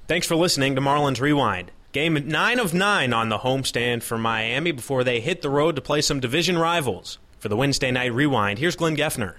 Thanks for listening to Marlins Rewind. Game 9 of 9 on the homestand for Miami before they hit the road to play some division rivals. For the Wednesday Night Rewind, here's Glenn Geffner.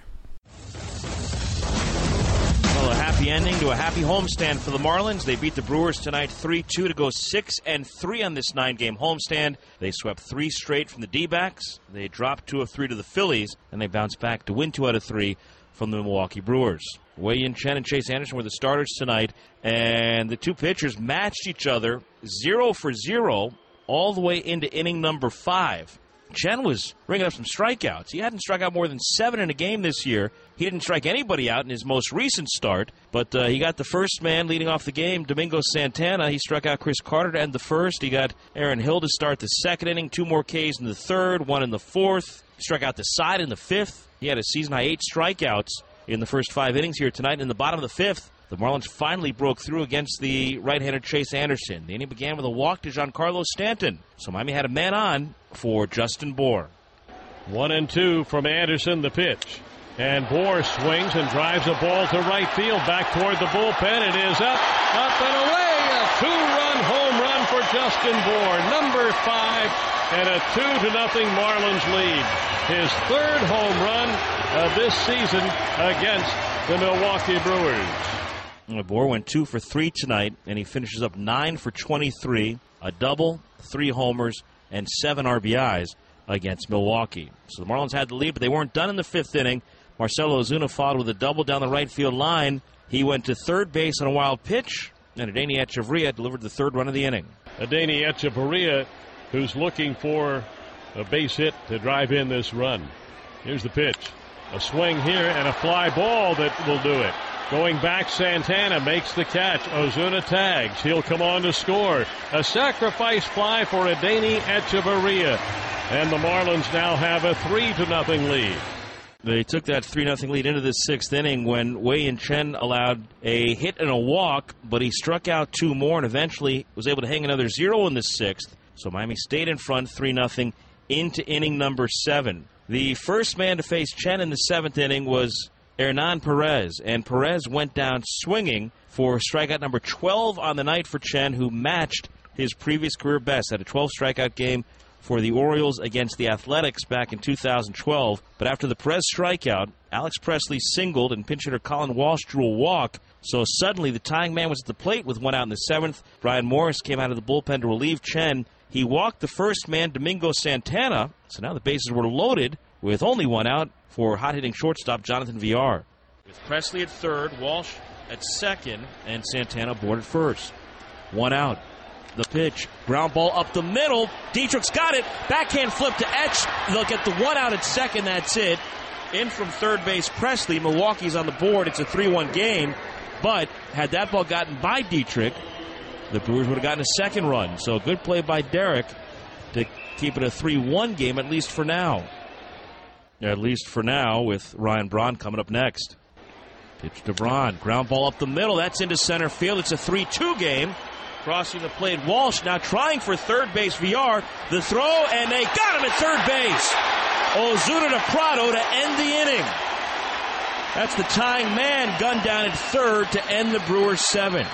Well, a happy ending to a happy homestand for the Marlins. They beat the Brewers tonight 3-2 to go 6-3 on this 9-game homestand. They swept 3 straight from the D-backs. They dropped 2 of 3 to the Phillies, and they bounced back to win 2 out of 3 from the Milwaukee Brewers. Wei-Yin Chen and Chase Anderson were the starters tonight, and the two pitchers matched each other 0 for 0 all the way into inning number 5. Chen was ringing up some strikeouts. He hadn't struck out more than 7 in a game this year. He didn't strike anybody out in his most recent start, but he got the first man leading off the game, Domingo Santana. He struck out Chris Carter to end the first. He got Aaron Hill to start the second inning, 2 more Ks in the third, 1 in the fourth. He struck out the side in the fifth. He had a season-high 8 strikeouts in the first 5 innings here tonight. In the bottom of the fifth, the Marlins finally broke through against the right-hander Chase Anderson. The inning began with a walk to Giancarlo Stanton. So Miami had a man on for Justin Bour. 1-2 from Anderson, the pitch. And Bour swings and drives a ball to right field, back toward the bullpen. It is up and away. A 2-run home run for Justin Bour, number 5, and a 2-0 Marlins lead. His 3rd home run of this season against the Milwaukee Brewers. Bour went 2 for 3 tonight, and he finishes up 9 for 23, a double, 3 homers, and 7 RBIs against Milwaukee. So the Marlins had the lead, but they weren't done in the 5th inning. Marcell Ozuna followed with a double down the right field line. He went to third base on a wild pitch, and Adeiny Hechavarria delivered the 3rd run of the inning. Adeiny Hechavarria, who's looking for a base hit to drive in this run. Here's the pitch. A swing here and a fly ball that will do it. Going back, Santana makes the catch. Ozuna tags. He'll come on to score. A sacrifice fly for Adeiny Hechavarria. And the Marlins now have a 3-0 lead. They took that 3-0 lead into the 6th inning when Wei-Yin Chen allowed a hit and a walk, but he struck out 2 more and eventually was able to hang another 0 in the 6th. So Miami stayed in front 3-0 into inning number 7. The first man to face Chen in the 7th inning was Hernan Perez, and Perez went down swinging for strikeout number 12 on the night for Chen, who matched his previous career best at a 12 strikeout game for the Orioles against the Athletics back in 2012. But after the Perez strikeout, Alex Presley singled and pinch hitter Colin Walsh drew a walk. So suddenly the tying man was at the plate with 1 out in the 7th. Brian Morris came out of the bullpen to relieve Chen. He walked the first man, Domingo Santana. So now the bases were loaded with only 1 out for hot-hitting shortstop Jonathan Villar. With Presley at third, Walsh at second, and Santana aboard at first. 1 out. The pitch, ground ball up the middle. Dietrich's got it. Backhand flip to Etch. They'll get the 1 out at second. That's it. In from third base, Presley. Milwaukee's on the board. It's a 3-1 game. But had that ball gotten by Dietrich, the Brewers would have gotten a 2nd run. So good play by Derek to keep it a 3-1 game, at least for now. At least for now, with Ryan Braun coming up next. Pitch to Braun. Ground ball up the middle. That's into center field. It's a 3-2 game. Crossing the plate, Walsh now trying for third base. VR, the throw, and they got him at third base. Ozuna to Prado to end the inning. That's the tying man, gunned down at third to end the Brewers' 7th.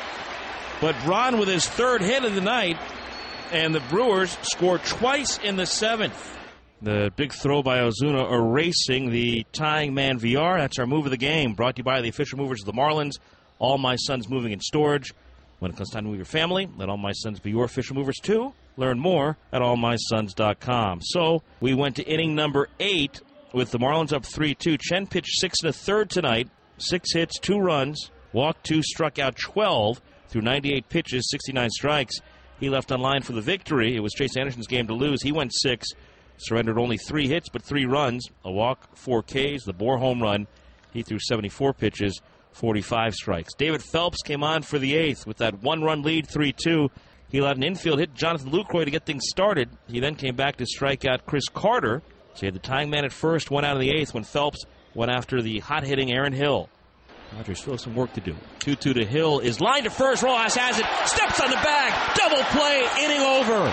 But Braun with his 3rd hit of the night, and the Brewers scored twice in the 7th. The big throw by Ozuna erasing the tying man VR. That's our move of the game, brought to you by the official movers of the Marlins. All My Sons Moving and Storage. When it comes time to move your family, let All My Sons be your official movers too. Learn more at allmysons.com. So we went to inning number 8 with the Marlins up 3-2. Chen pitched 6 1/3 tonight, 6 hits, 2 runs, walked 2, struck out 12 through 98 pitches, 69 strikes. He left on line for the victory. It was Chase Anderson's game to lose. He went 6, surrendered only 3 hits but 3 runs, a walk, 4 Ks, the Bour home run. He threw 74 pitches, 45 strikes. David Phelps came on for the 8th with that 1-run lead, 3-2. He allowed an infield hit, Jonathan Lucroy, to get things started. He then came back to strike out Chris Carter. So he had the tying man at first, 1 out in the 8th when Phelps went after the hot-hitting Aaron Hill. Dodgers still have some work to do. 2-2 to Hill is lined to first. Rojas has it. Steps on the bag. Double play. Inning over.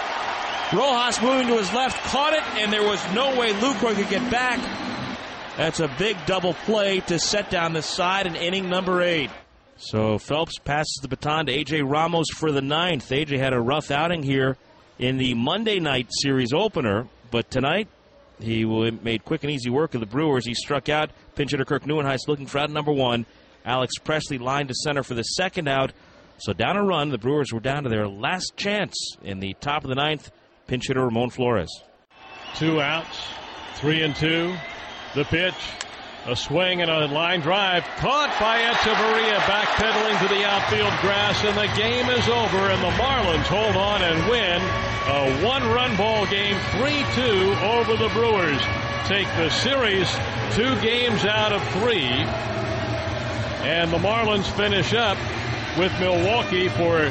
Rojas moving to his left, caught it, and there was no way Lucroy could get back. That's a big double play to set down the side in inning number 8. So Phelps passes the baton to A.J. Ramos for the 9th. A.J. had a rough outing here in the Monday night series opener, but tonight he made quick and easy work of the Brewers. He struck out. Pinch hitter Kirk Neuenhuis looking for out number 1. Alex Presley lined to center for the second out. So down a run, the Brewers were down to their last chance in the top of the 9th. Pinch hitter Ramon Flores. 2 outs, 3-2. The pitch, a swing and a line drive. Caught by Echeverria, backpedaling to the outfield grass, and the game is over, and the Marlins hold on and win a 1-run ball game, 3-2 over the Brewers. Take the series 2 games out of 3. And the Marlins finish up with Milwaukee for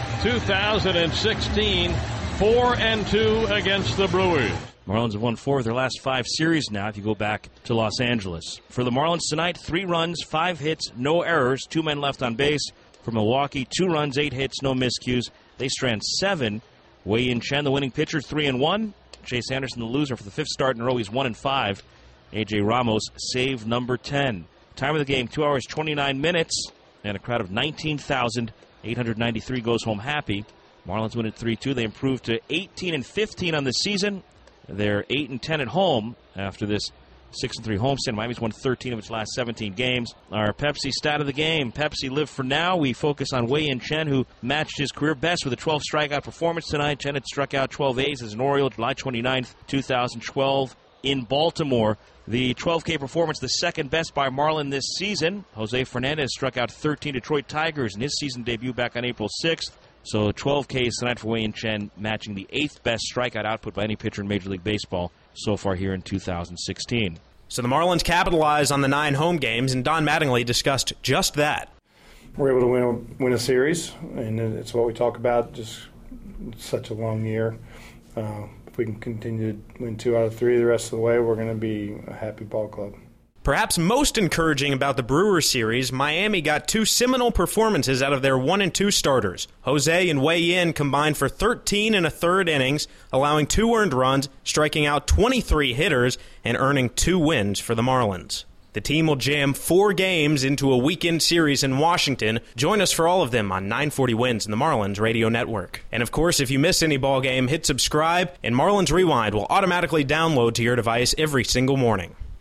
2016, 4-2 against the Brewers. Marlins have won 4 of their last 5 series now if you go back to Los Angeles. For the Marlins tonight, 3 runs, 5 hits, no errors, 2 men left on base. For Milwaukee, 2 runs, 8 hits, no miscues. They strand 7. Wei-Yin Chen, the winning pitcher, 3-1. Chase Anderson, the loser for the 5th start in a row, he's 1-5. A.J. Ramos, save number 10. Time of the game, 2 hours, 29 minutes, and a crowd of 19,893 goes home happy. Marlins win at 3-2. They improve to 18-15 on the season. They're 8-10 at home after this 6-3 homestand. Miami's won 13 of its last 17 games. Our Pepsi stat of the game. Pepsi live for now. We focus on Wei-Yin Chen, who matched his career best with a 12 strikeout performance tonight. Chen had struck out 12 A's as an Oriole July 29th, 2012 in Baltimore. The 12K performance, the second best by Marlin this season. Jose Fernandez struck out 13 Detroit Tigers in his season debut back on April 6th. So 12 Ks tonight for Wei-Yin Chen, matching the 8th best strikeout output by any pitcher in Major League Baseball so far here in 2016. So the Marlins capitalized on the 9 home games, and Don Mattingly discussed just that. We're able to win a series, and it's what we talk about, just such a long year. If we can continue to win 2 out of 3 the rest of the way, we're going to be a happy ball club. Perhaps most encouraging about the Brewers series, Miami got 2 seminal performances out of their 1-2 starters. Jose and Wei-Yin combined for 13 1/3 innings, allowing 2 earned runs, striking out 23 hitters, and earning 2 wins for the Marlins. The team will jam 4 games into a weekend series in Washington. Join us for all of them on 940 Wins and the Marlins Radio Network. And of course, if you miss any ball game, hit subscribe, and Marlins Rewind will automatically download to your device every single morning.